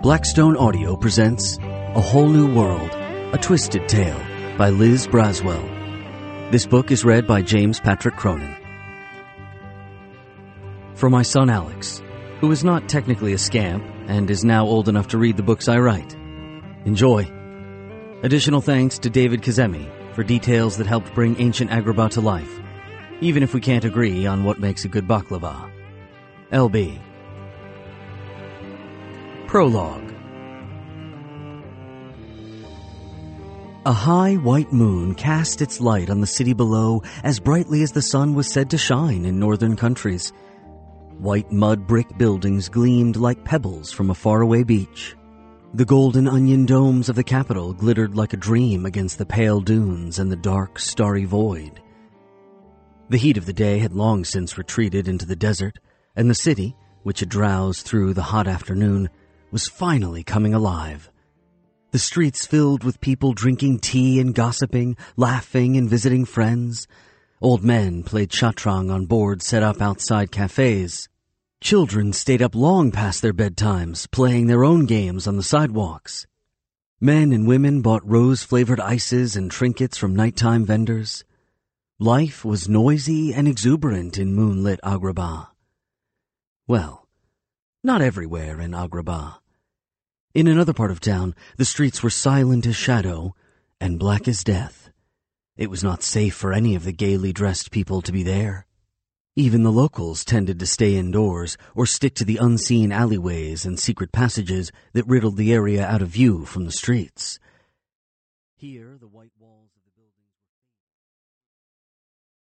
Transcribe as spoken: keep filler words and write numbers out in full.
Blackstone Audio presents A Whole New World, A Twisted Tale by Liz Braswell. This book is read by James Patrick Cronin. For my son Alex, who is not technically a scamp and is now old enough to read the books I write. Enjoy. Additional thanks to David Kazemi for details that helped bring ancient Agrabah to life, even if we can't agree on what makes a good baklava. L B. Prologue. A high white moon cast its light on the city below as brightly as the sun was said to shine in northern countries. White mud brick buildings gleamed like pebbles from a faraway beach. The golden onion domes of the capital glittered like a dream against the pale dunes and the dark, starry void. The heat of the day had long since retreated into the desert, and the city, which had drowsed through the hot afternoon, was finally coming alive. The streets filled with people drinking tea and gossiping, laughing and visiting friends. Old men played shatrang on boards set up outside cafes. Children stayed up long past their bedtimes, playing their own games on the sidewalks. Men and women bought rose-flavored ices and trinkets from nighttime vendors. Life was noisy and exuberant in moonlit Agrabah. Well, not everywhere in Agrabah. In another part of town, the streets were silent as shadow and black as death. It was not safe for any of the gaily dressed people to be there. Even the locals tended to stay indoors or stick to the unseen alleyways and secret passages that riddled the area out of view from the streets. Here, the white walls